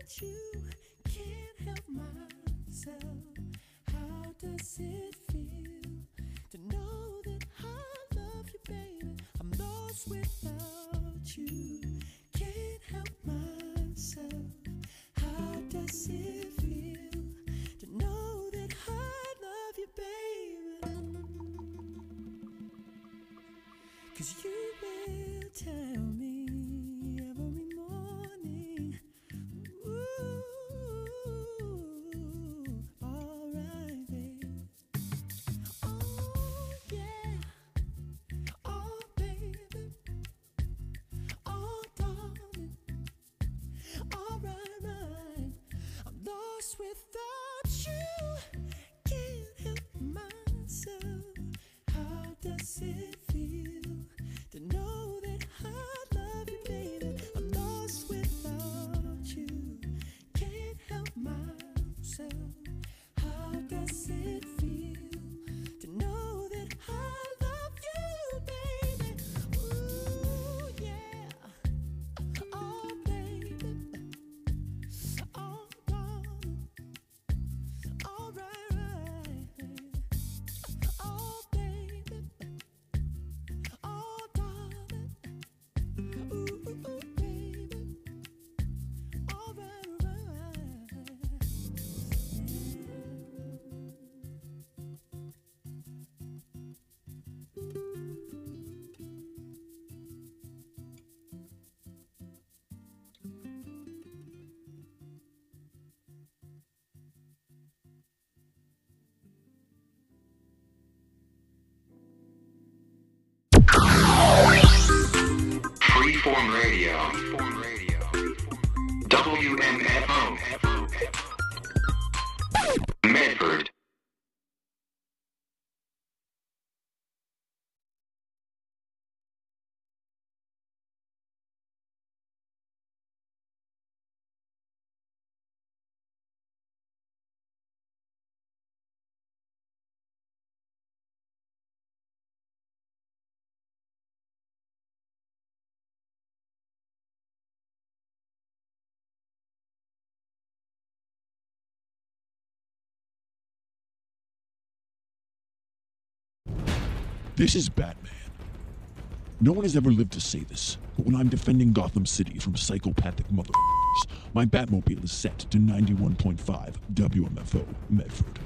Freeform Radio. WMFO. Medford. This is Batman. No one has ever lived to say this, but when I'm defending Gotham City from psychopathic motherfuckers, my Batmobile is set to 91.5 WMFO Medford.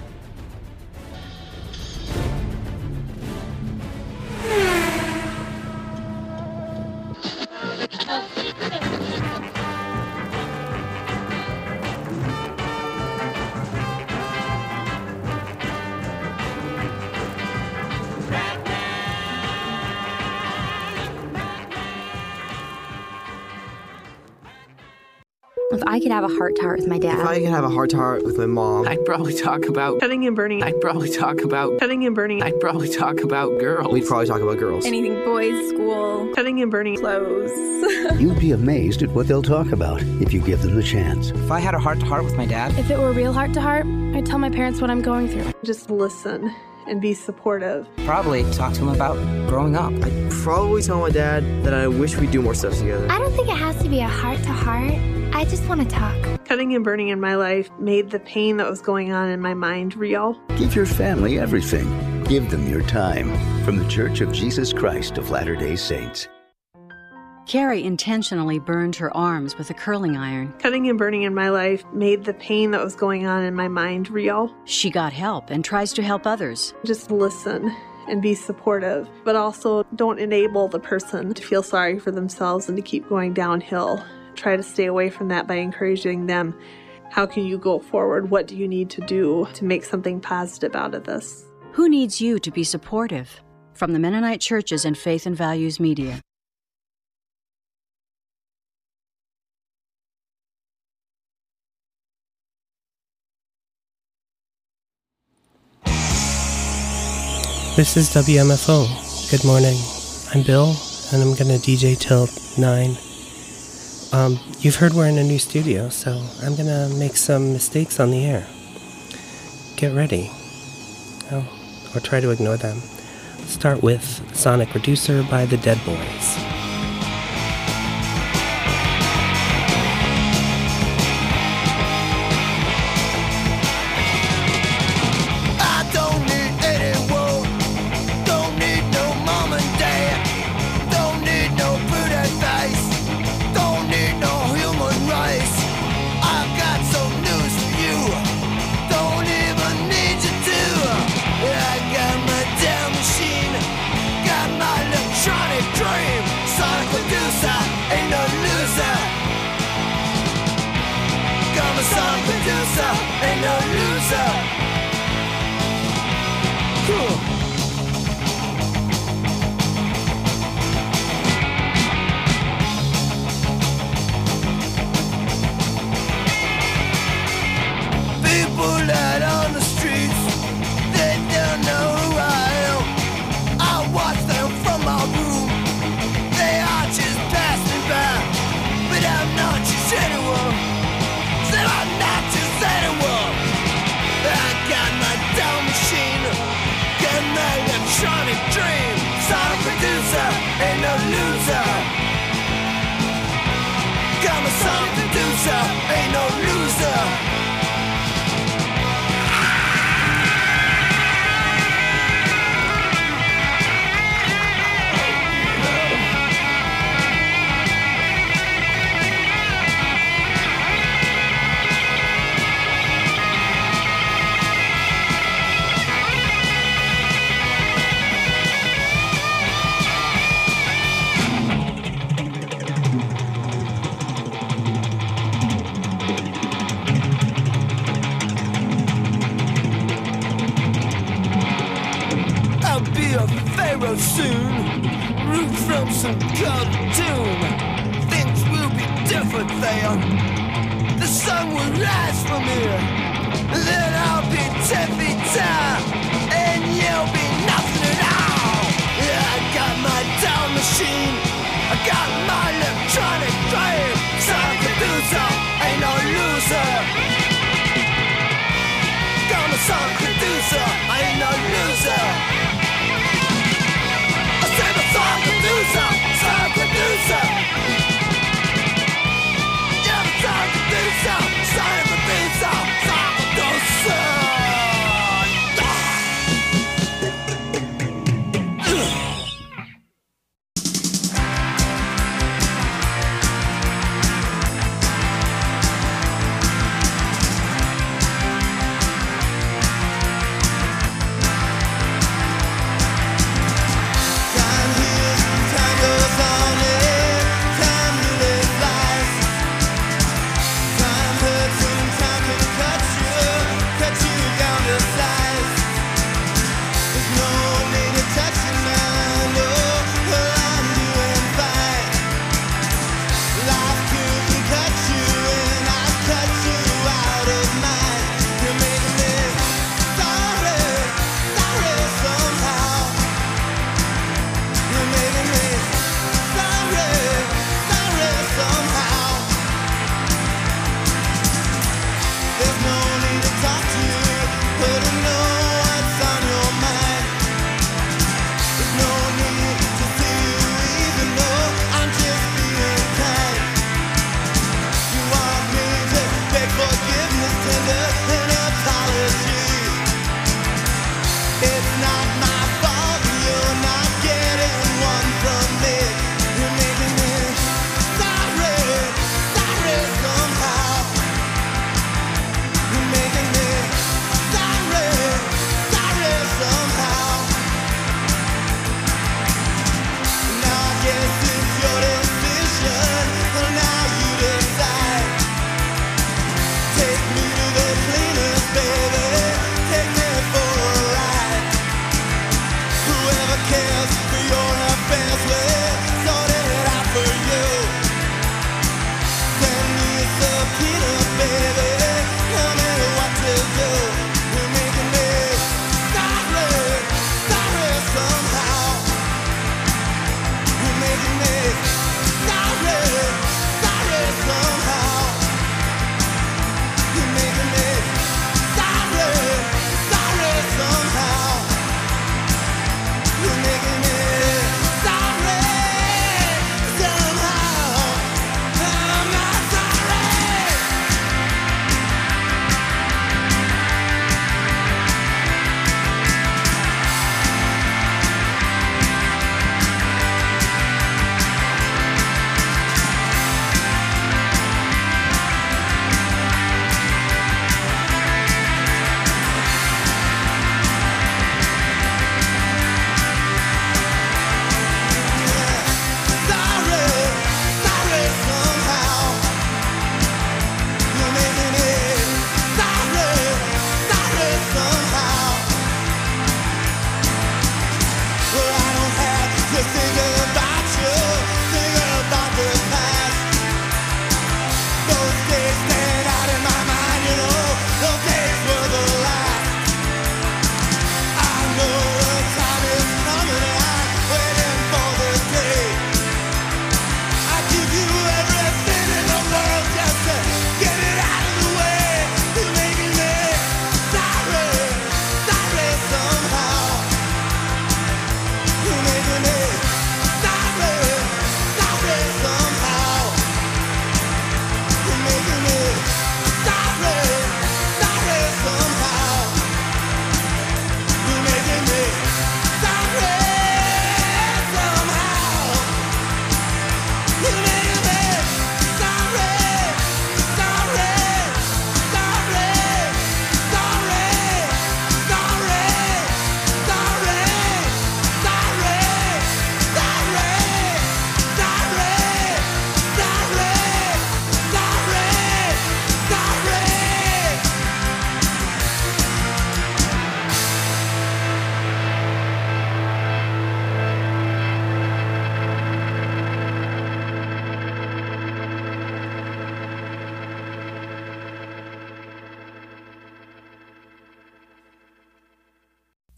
If I could have a heart-to-heart with my dad. If I could have a heart-to-heart with my mom. I'd probably talk about cutting and burning. I'd probably talk about cutting and burning. I'd probably talk about girls. We'd probably talk about girls. Anything boys, school, cutting and burning, clothes. You'd be amazed at what they'll talk about if you give them the chance. If I had a heart-to-heart with my dad. If it were real heart-to-heart, I'd tell my parents what I'm going through. Just listen and be supportive. Probably talk to him about growing up. I'd probably tell my dad that I wish we'd do more stuff together. I don't think it has to be a heart-to-heart. I just want to talk. Cutting and burning in my life made the pain that was going on in my mind real. Give your family everything. Give them your time. From the Church of Jesus Christ of Latter-day Saints. Carrie intentionally burned her arms with a curling iron. Cutting and burning in my life made the pain that was going on in my mind real. She got help and tries to help others. Just listen and be supportive, but also don't enable the person to feel sorry for themselves and to keep going downhill. Try to stay away from that by encouraging them. How can you go forward? What do you need to do to make something positive out of this? Who needs you to be supportive? From the Mennonite Churches and Faith and Values Media. This is WMFO. Good morning. I'm Bill, and I'm going to DJ till 9. You've heard we're in a new studio, so I'm going to make some mistakes on the air. Get ready. Or try to ignore them. Let's start with Sonic Reducer by the Dead Boys. ain't no loser. Got my song producer, ain't no loser. Soon, root from some cartoon. Things will be different there. The sun will rise from here. Then I'll be 10 feet tall, and you'll be nothing at all. Yeah, I got my down machine, I got my electronic brain. Sound producer, ain't no loser. Got my sound producer, ain't no loser. Sound producer, sound producer. Yeah, sound producer, sound producer, sound producer.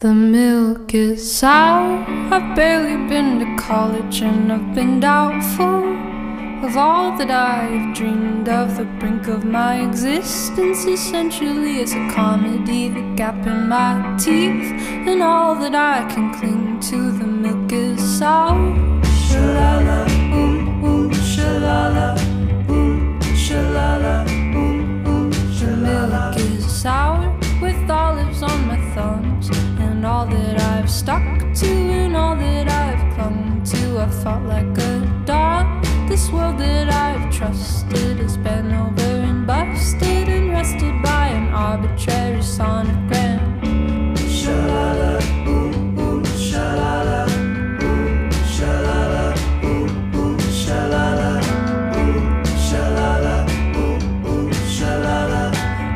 The milk is sour. I've barely been to college and I've been doubtful of all that I've dreamed of. The brink of my existence essentially is a comedy. The gap in my teeth and all that I can cling to. The milk is sour. Shalala, shalala, shalala, the milk is sour with olives on my thumbs. And all that I've stuck to and all that I've clung to, I fought like a dog. This world that I've trusted has been over and busted and rested by an arbitrary sonogram. Shalala, shalala, shalala, shalala, shalala, shalala,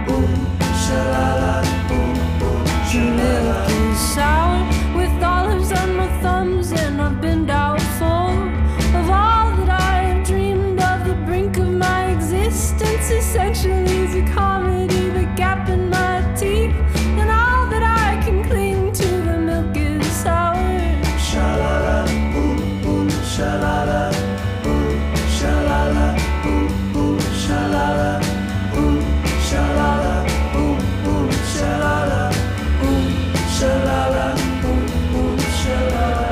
shalala. Sour with olives on my thumbs, and I've been doubtful of all that I've dreamed of. The brink of my existence essentially is a comedy. The gap in my teeth and all that I can cling to. The milk is sour. Shalala, shalala, shalala, shalala, shalala, shalala. Shalala, shalala.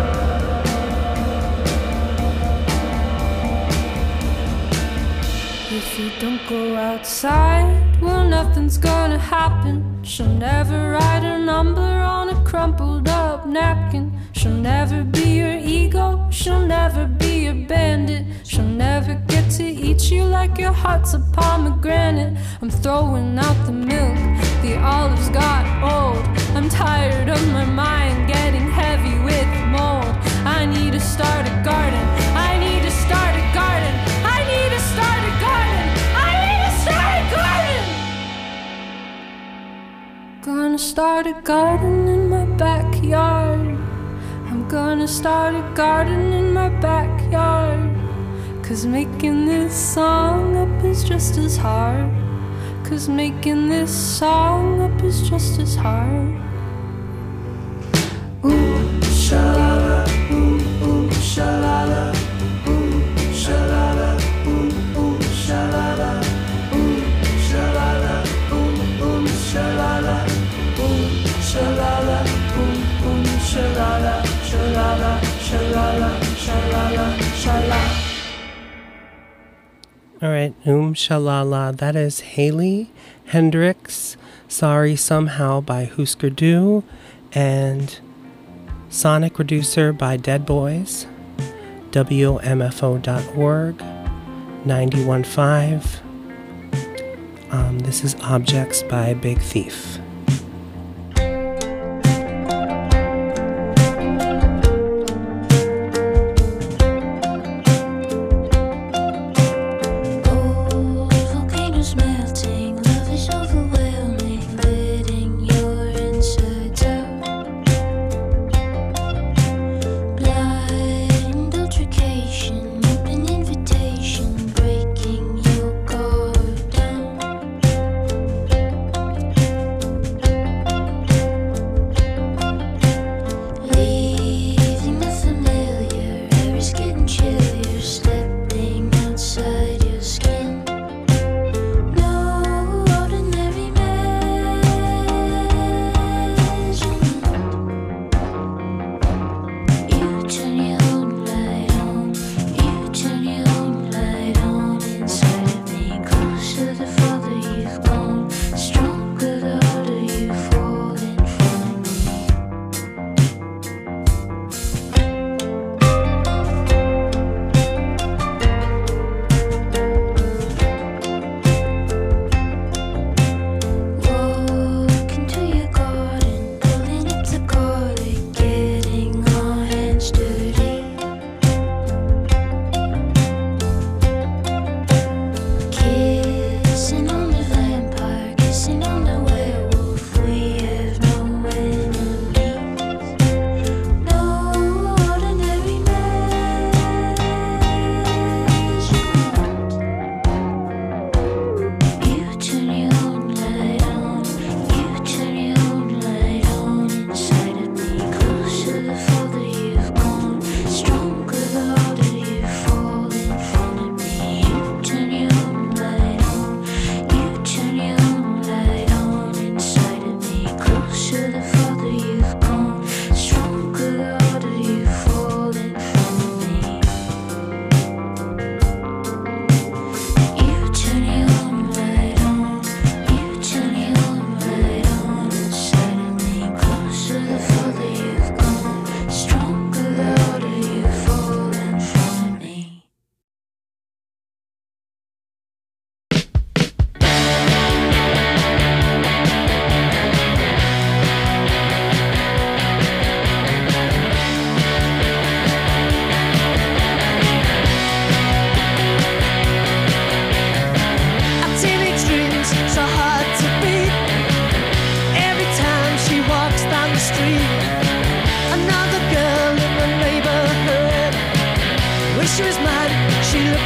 If you don't go outside, well, nothing's gonna happen. She'll never write her number on a crumpled up napkin. She'll never be your ego, she'll never be your bandit. She'll never get to eat you like your heart's a pomegranate. I'm throwing out the milk, the olives got old. I'm tired of my mind getting heavy with mold. I need to start a garden, I need to start a garden, I need to start a garden, I need to start a garden. Gonna start a garden in my backyard. I'm gonna start a garden in my backyard. 'Cause making this song up is just as hard. 'Cause making this song up is just as hard. Ooh, shalala, ooh, shalala, ooh, shalala, ooh, shalala, ooh, shalala, ooh, shalala, ooh, shalala, ooh, shalala, shalala, shalala, shalala, shalala. All right, Shalala. That is Haley Hendricks, Sorry Somehow by Husker Du, and Sonic Reducer by Dead Boys, WMFO.org, 91.5. This is Objects by Big Thief.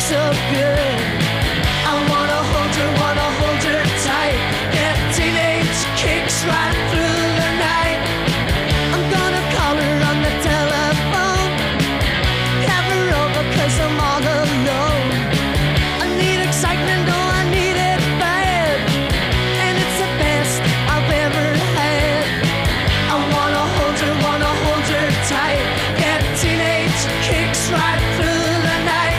so good. I wanna hold her tight. Get teenage kicks right through the night. I'm gonna call her on the telephone. Have her over 'cause I'm all alone. I need excitement, oh I need it bad. And it's the best I've ever had. I wanna hold her tight. Get teenage kicks right through the night.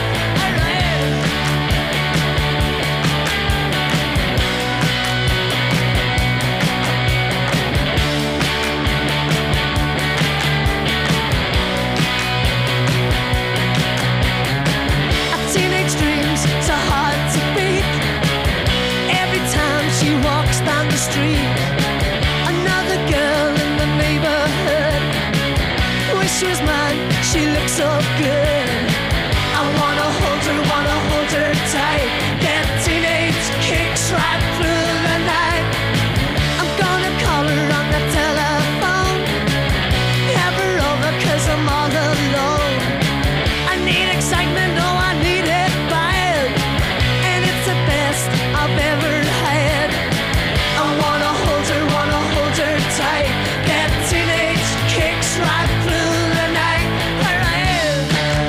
A teenage dream's so hard to beat. Every time she walks down the street, another girl in the neighborhood. Wish she was mine, she looks so good. I wanna hold her tight. Get teenage kicks right through the night. I'm gonna call her on the telephone. Have her over 'cause I'm all alone. I need excitement, oh I need it bad. And it's the best I've ever had. I wanna hold her tight. Get teenage kicks right through the night. Alright.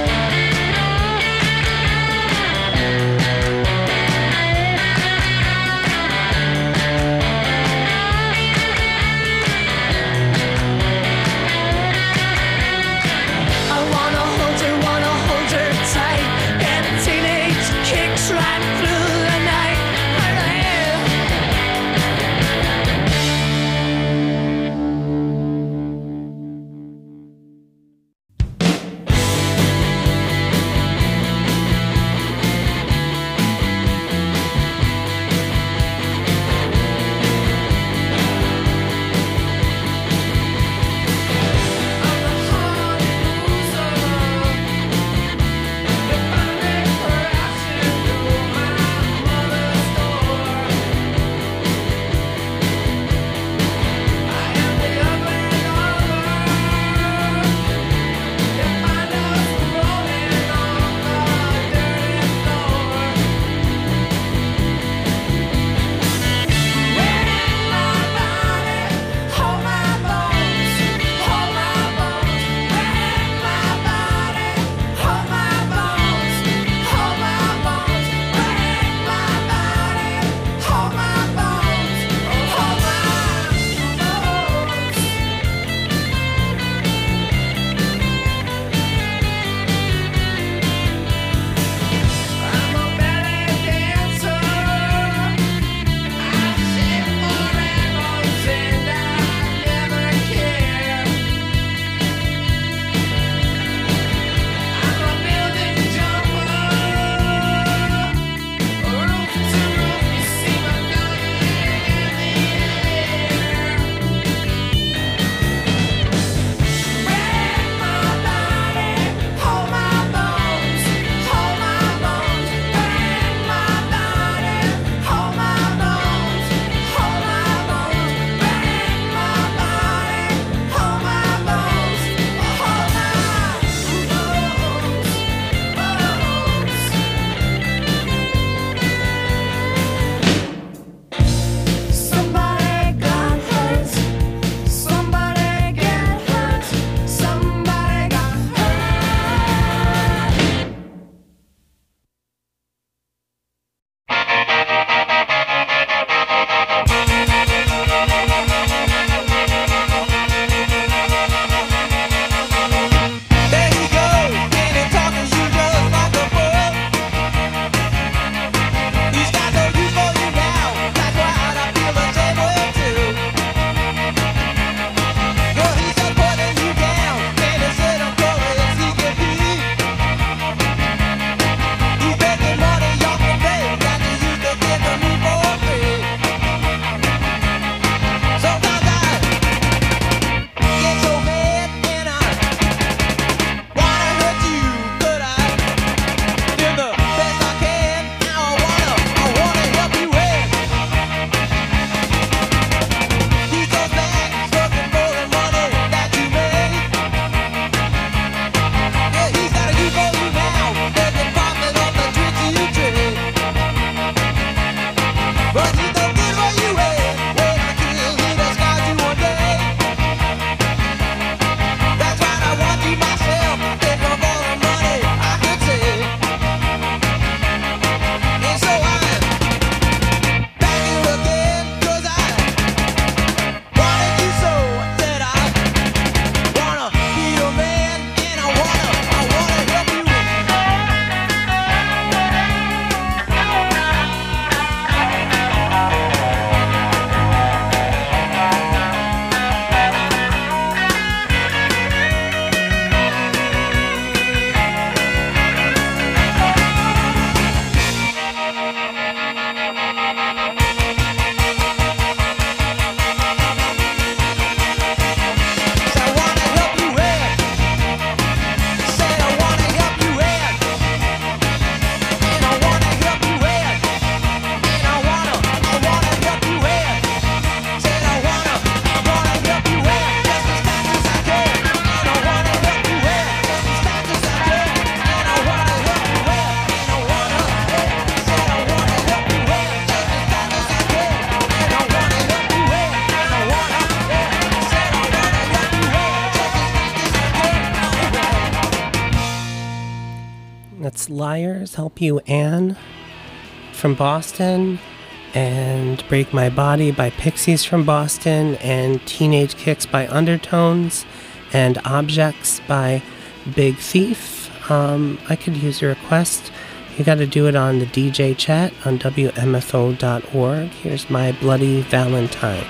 That's Liars Help You Anne from Boston, and Break My Body by Pixies from Boston, and Teenage Kicks by Undertones, and Objects by Big Thief. I could use a request. You got to do it on the DJ chat on WMFO.org. Here's My Bloody Valentine.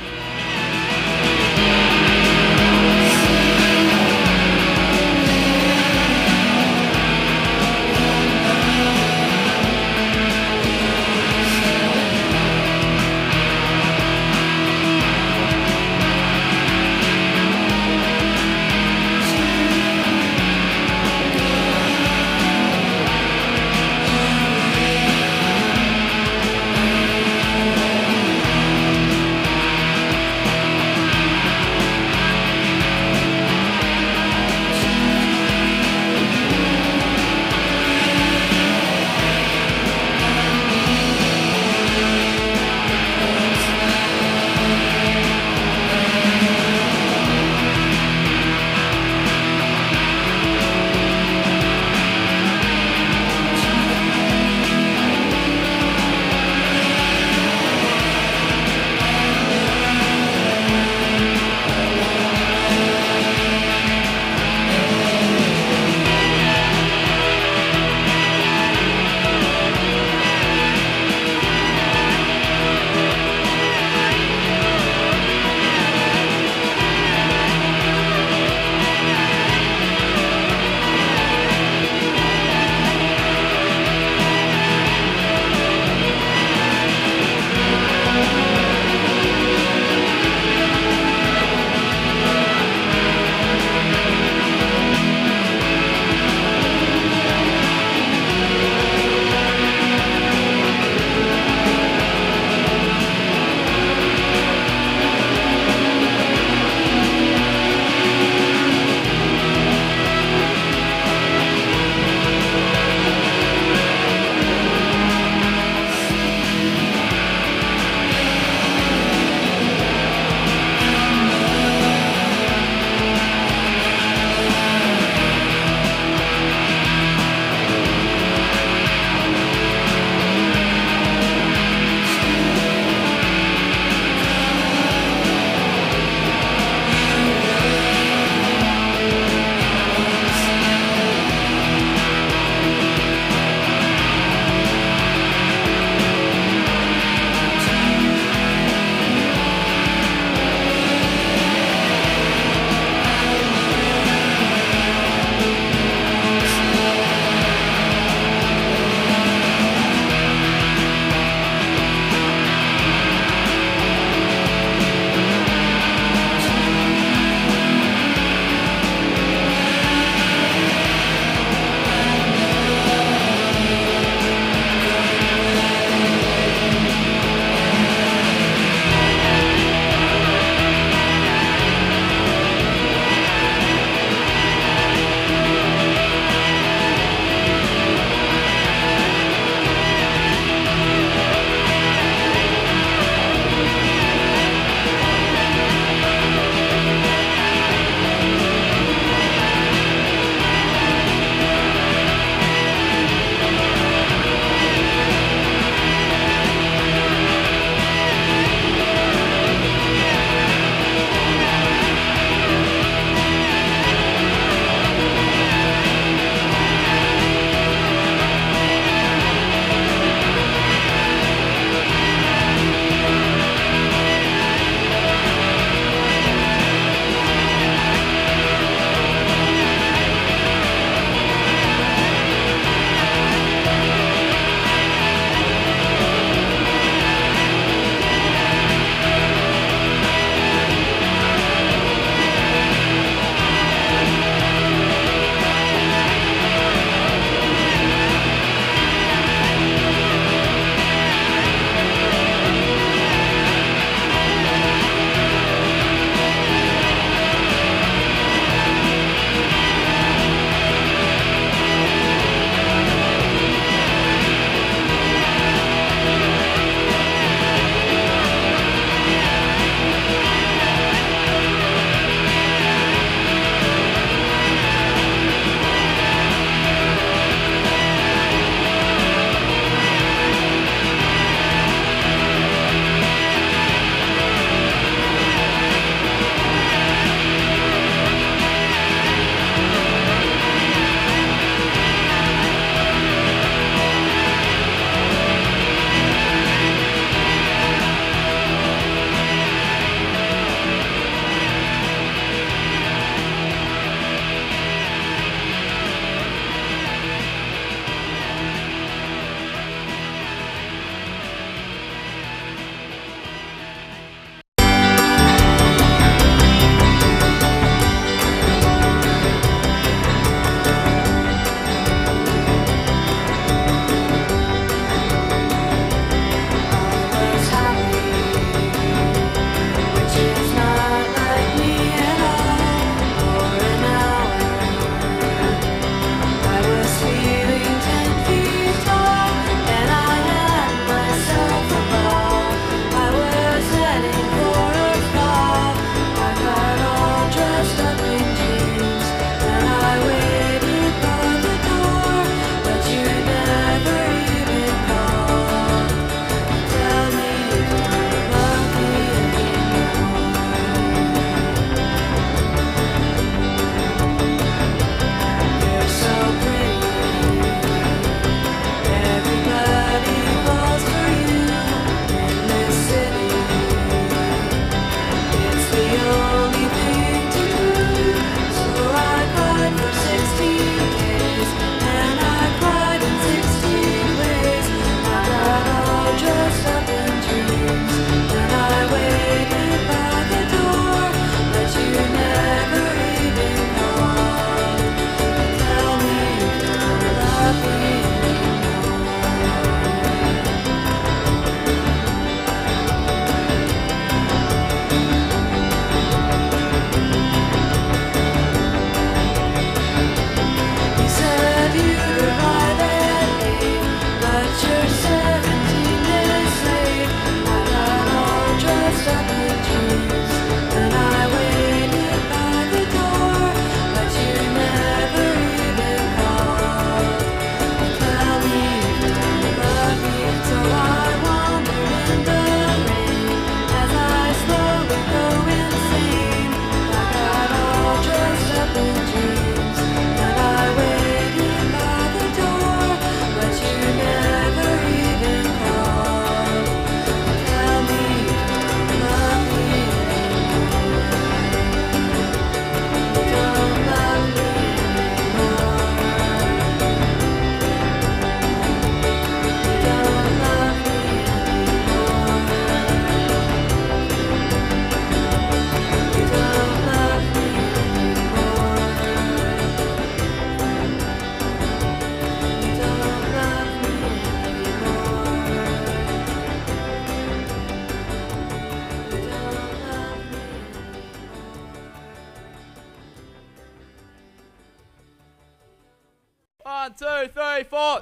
1, 2, 3, 4.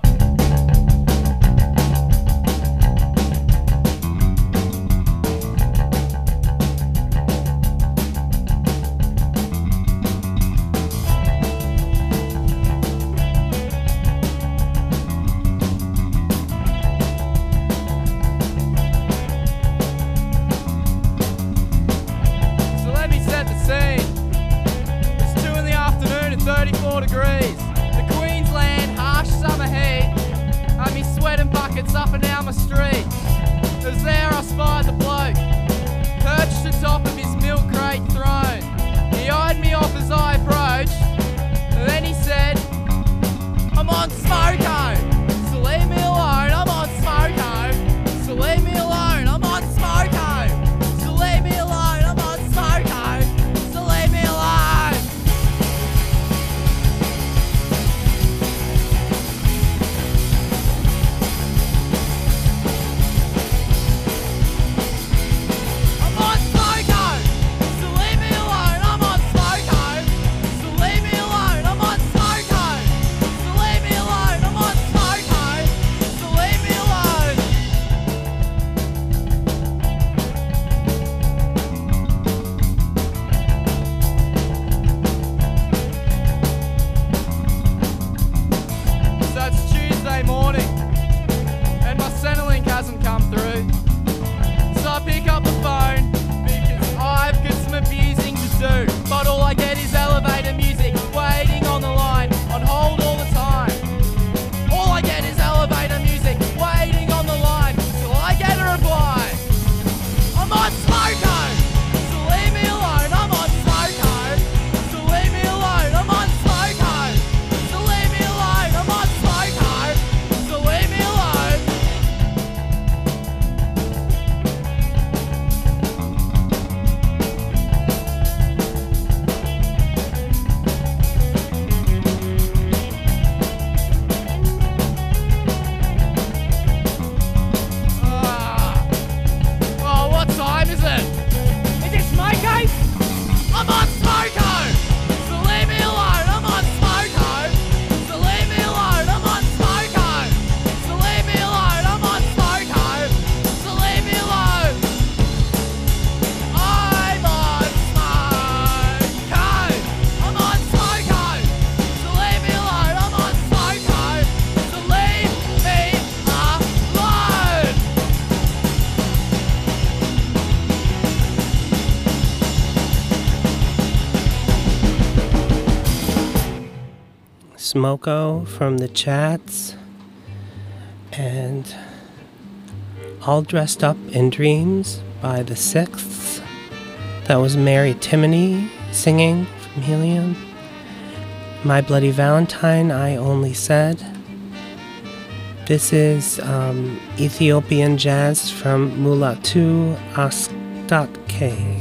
So let me set the scene. It's 2 in the afternoon and 34 degrees. The Queensland harsh summer heat had me sweating buckets up and down my street. As there I spied the bloke, perched atop of his milk crate throne. He eyed me off as I approached, and then he said, I'm on smoko, so leave me alone. I'm on smoko, so leave me alone. I'm on smoko, so leave me alone. I'm on smoko, so leave me alone. I'm on smoko, so leave me alone. I'm on smoko, so leave me alone. I'm on smoko, so leave me alone. I'm on smoko, so leave me alone. So it's Tuesday morning, and my Centrelink hasn't come through. So I pick up the phone because I've got some abusing to do. But all I get is elevator music, waiting on the line, on hold all the time. All I get is elevator music, waiting on the line, till I get a reply. I'm on smoko, so leave me alone. I'm on smoko, so leave me alone. I'm on smoko, so leave me alone. I'm on smoko, so leave me alone. Oh, what time is it? Is it smoko? I'm on smoko, so leave me alone. I'm on smoko, so leave me alone. I'm on smoko, so leave me alone. I'm on smoko, so leave me alone. I'm on smoko. I'm on smoko, so leave me alone. I'm on smoko, so leave me alone. Smoko from the chats, and All Dressed Up in Dreams by the Sixths. That was Mary Timony singing from Helium. My Bloody Valentine, I Only Said. This is Ethiopian jazz from Mulatu Astatke.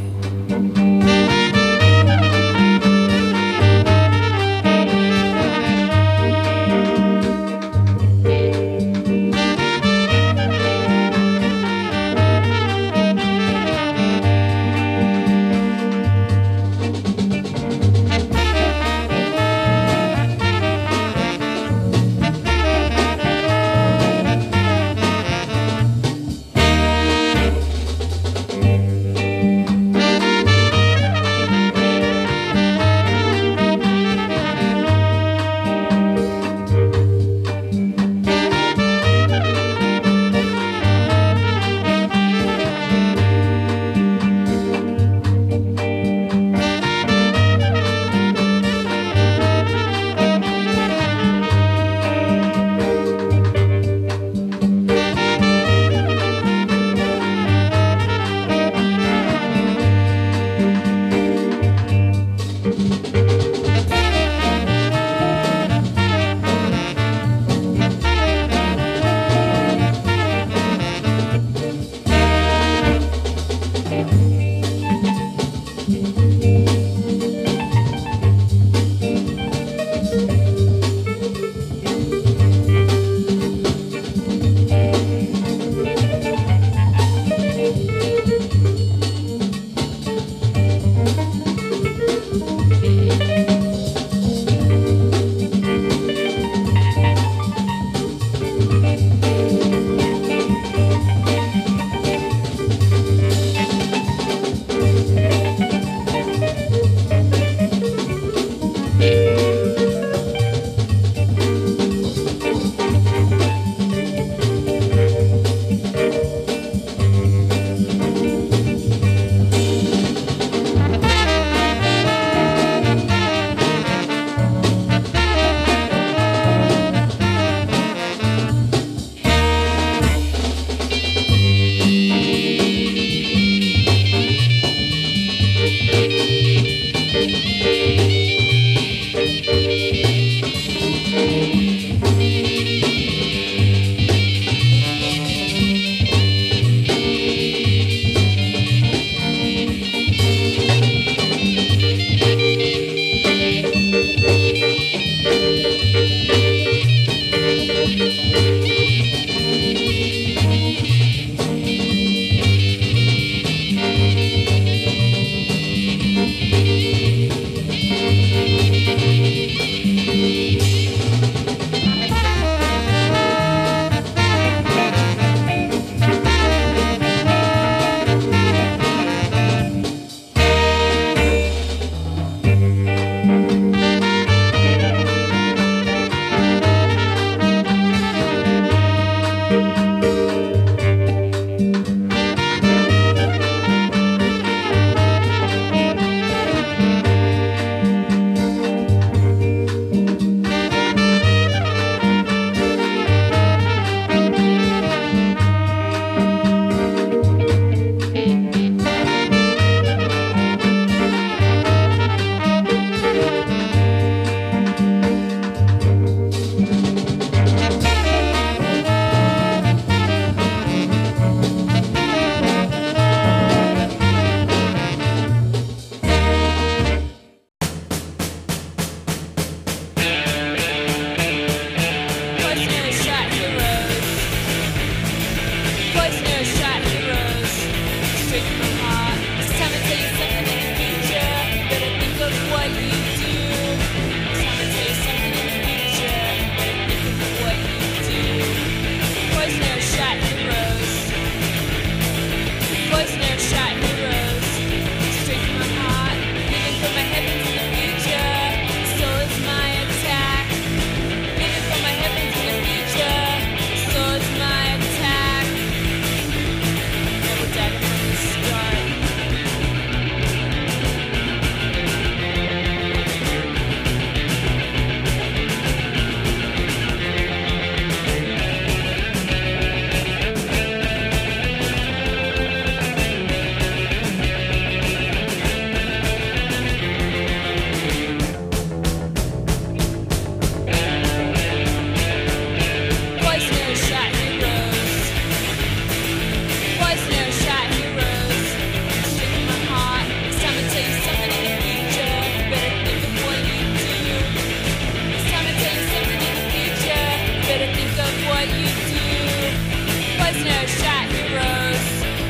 what you do. Poisoner shot heroes.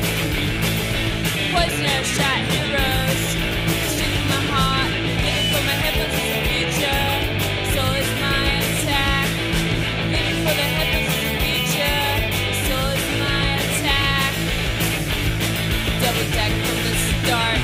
Poisoner shot heroes. Shooting my heart, living for my heavens in the future. So is my attack. Living for the heavens in the future. So is my attack. Double deck from the start.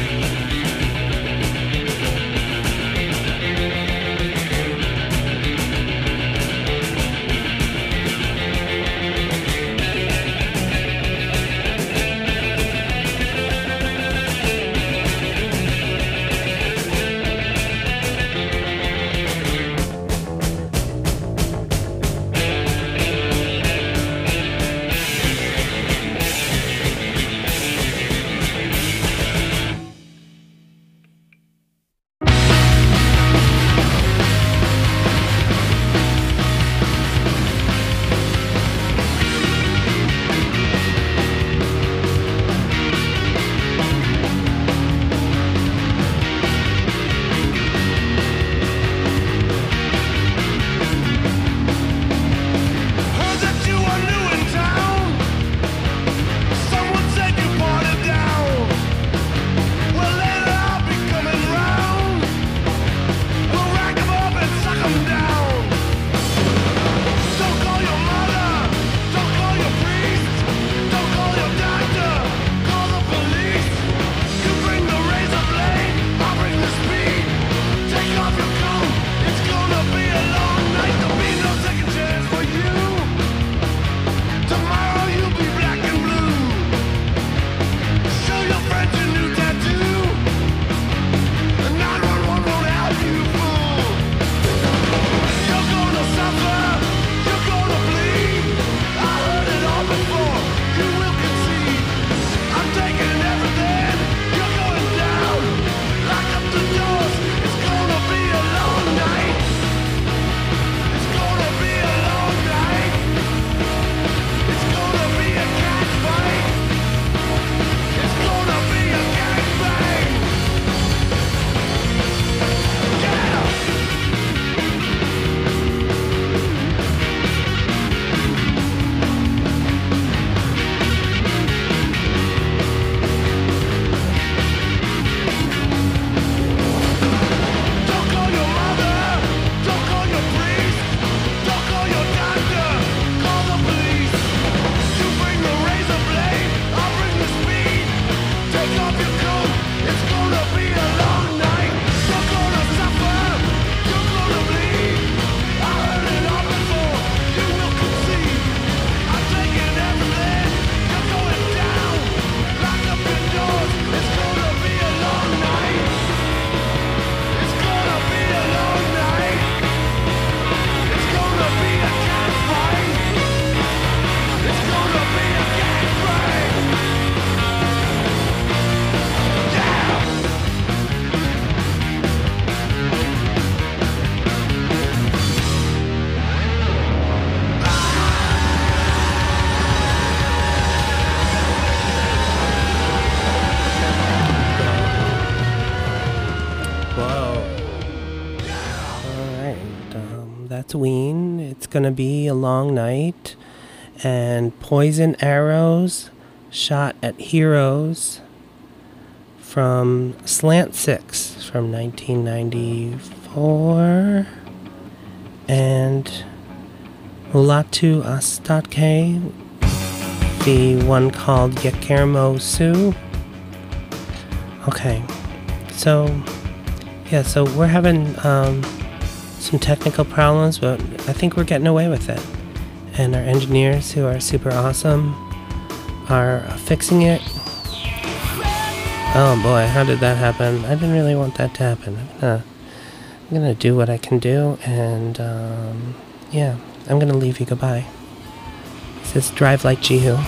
Ween. It's gonna be a long night, and Poison Arrows shot at heroes from Slant 6 from 1994, and Mulatu Astatke, the one called Yakermo Su. Okay, so we're having some technical problems, but I think we're getting away with it. And our engineers, who are super awesome, are fixing it. Oh boy, how did that happen? I didn't really want that to happen. I'm gonna do what I can do, and I'm gonna leave you. Goodbye. This is Drive Like Jihu.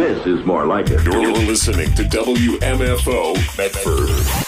This is more like it. You're listening to WMFO Medford.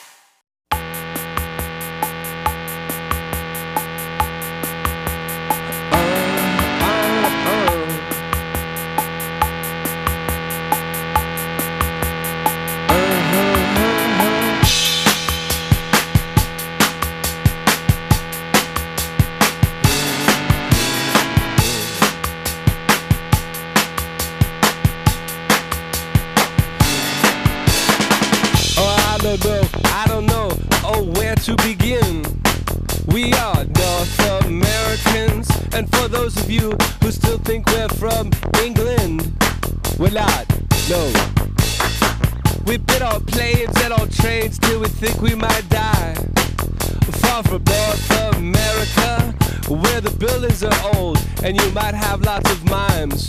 And you might have lots of mimes.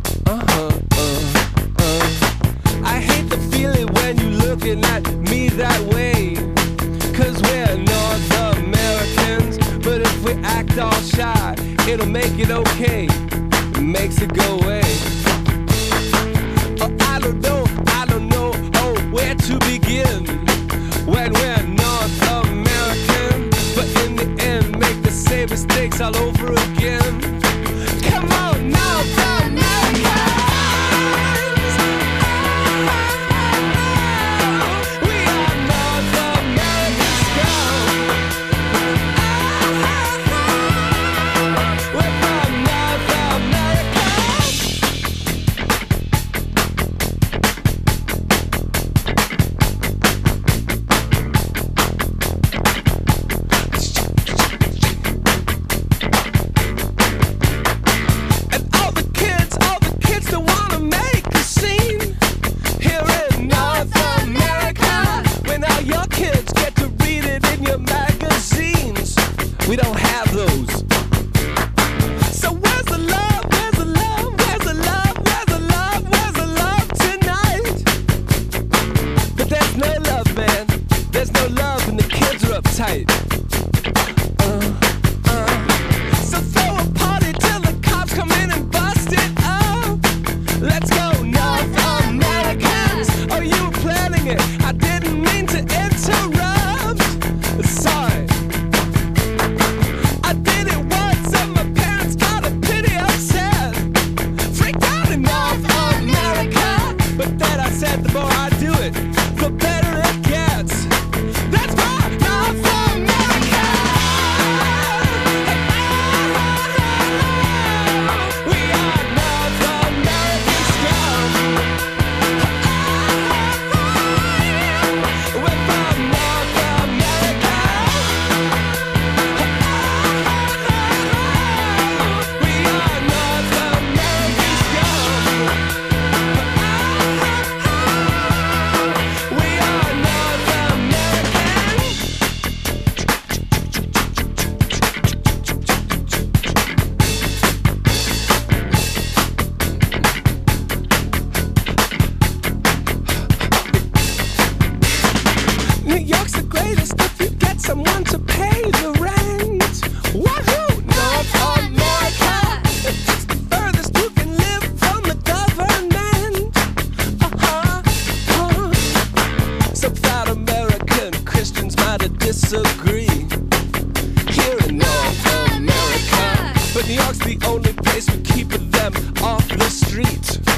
I hate the feeling when you looking at me that way. Cause we're North Americans, but if we act all shy, it'll make it okay. It makes it go away. Oh, I don't know, oh, where to begin. When we're North American, but in the end, make the same mistakes all over again. Come on, North Americans! We are North American scum. We're from North America. We don't have those. So where's the love? Where's the love? Where's the love? Where's the love? Where's the love tonight? But there's no love, man. There's no love and the kids are uptight. So throw a party till the cops come in and bust it up. Let's go, North Americans. Oh, you were planning it. I didn't mean to interrupt. Sorry. The more I do it, the better it gets. That's why North America. We are North American scum. We're from North America. We are North American scum. New York's the greatest if you get someone to pay the rent. Wahoo! North America! It's the furthest you can live from the government. Some proud American Christians might disagree here in North America. But New York's the only place we're keeping them off the street.